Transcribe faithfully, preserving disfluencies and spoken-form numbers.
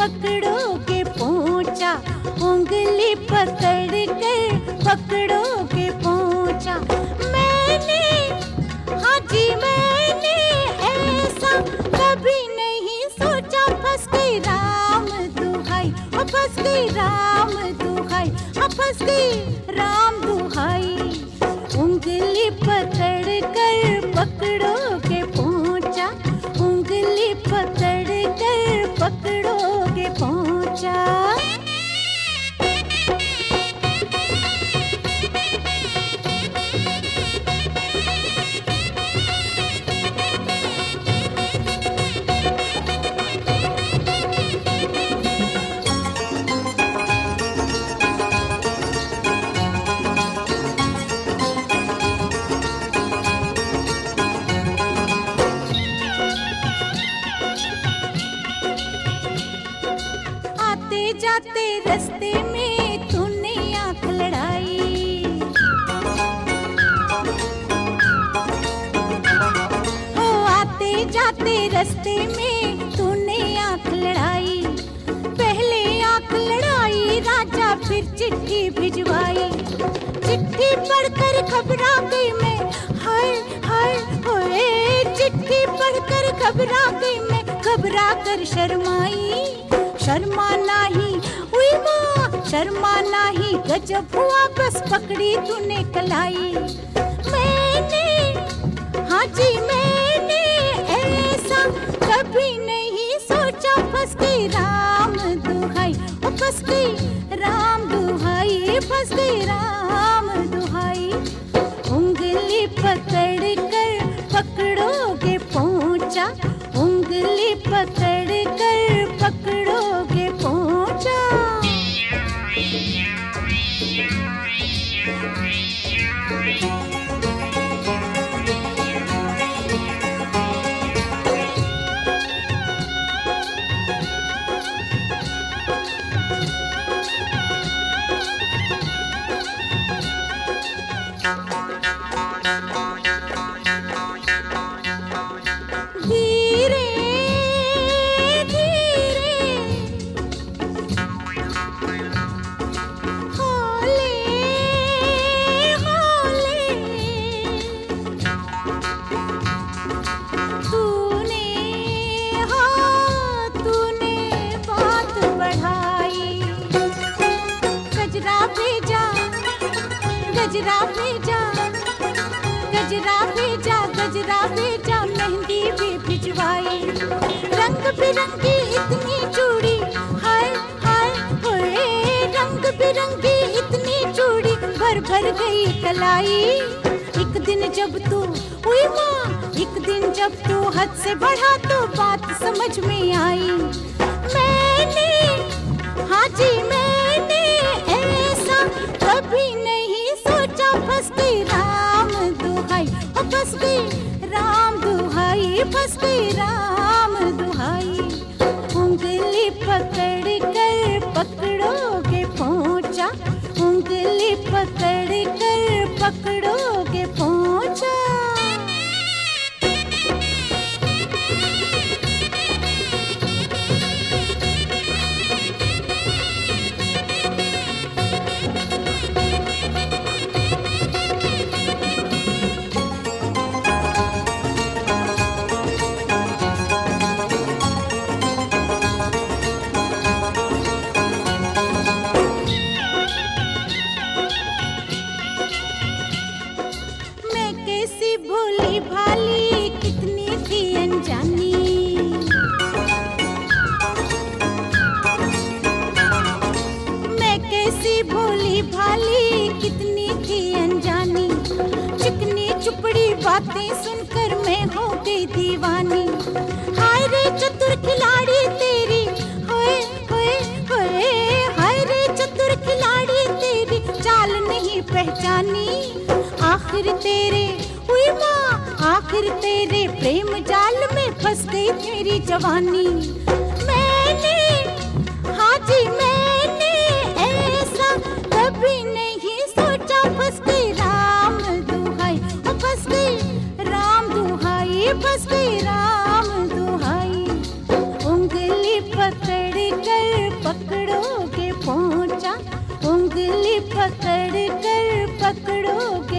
पकड़ोगे पोंचा, उंगली पकड़ कर पकड़ोगे पोंचा। मैंने, हाँ जी मैंने ऐसा कभी नहीं सोचा। फंस गई राम दुहाई, ओ फंस गई राम दुहाई, ओ फंस गई राम दुहाई। उंगली पकड़ कर पकड़ोगे पोंचा, उंगली पकड़ कर पकड़ोगे पोंचा। जाते रास्ते में तूने आँख लड़ाई, हो आते जाते रास्ते में तूने आँख लड़ाई। पहले आँख लड़ाई राजा, फिर चिट्ठी भिजवाई। चिट्ठी पढ़कर घबरा गई मैं, हाय हाय होए। चिट्ठी पढ़कर घबरा गई मैं, घबरा कर शर्माई। शर्मा नाही, उई माँ शर्मा नाही, गजब हुआ बस पकड़ी तूने कलाई। मैंने, हाँ जी मैंने ऐसा कभी नहीं सोचा। फंस गई राम दुहाई, ओ फंस गई राम दुहाई, फंस गई राम दुहाई। उंगली पकड़ कर पकड़ोगे पोंचा, उंगली पकड़ कर पकड़ोगे पोंचा। धीरे धीरे हौले हौले तूने, हाँ तूने बात बढ़ाई। गजरा भेजा गजरा भेजा गजरा भेजा गजरा भेजा, मेहंदी भी भिजवाई। रंग बिरंगी इतनी चूड़ी, हाय हाय होए। रंग बिरंगी इतनी चूड़ी, भर भर गई कलाई। एक दिन जब तू, हुई माँ एक दिन जब तू हद से बढ़ा तो बात समझ में आई। मैंने, हाँ जी मैंने ऐसा कभी नहीं सोचा। फंस गई राम दुहाई, ओ फंस गई राम दुहाई, फंस गई राम दुहाई। उंगली पकड़ कर पकड़ोगे पोंचा, उंगली पकड़ कर पकड़ोगे पोंचा। भोली भाली कितनी थी अनजानी, मैं कैसी भोली भाली कितनी थी अनजानी। चिकनी चुपड़ी बातें सुनकर मैं हो गई दीवानी। हाय रे चतुर खिलाड़ी तेरी, होए होए होए। हाय रे चतुर खिलाड़ी तेरी, चाल नहीं पहचानी। आखिर तेरे, हुई माँ आखिर तेरे प्रेम जाल में फंस गई मेरी जवानी। मैंने, हाँ जी मैंने ऐसा कभी नहीं सोचा। फंस गई राम दुहाई, ओ फंस गई राम दुहाई, फंस गई राम दुहाई। उंगली पकड़ कर उंगली पकड़ कर पकड़ोगे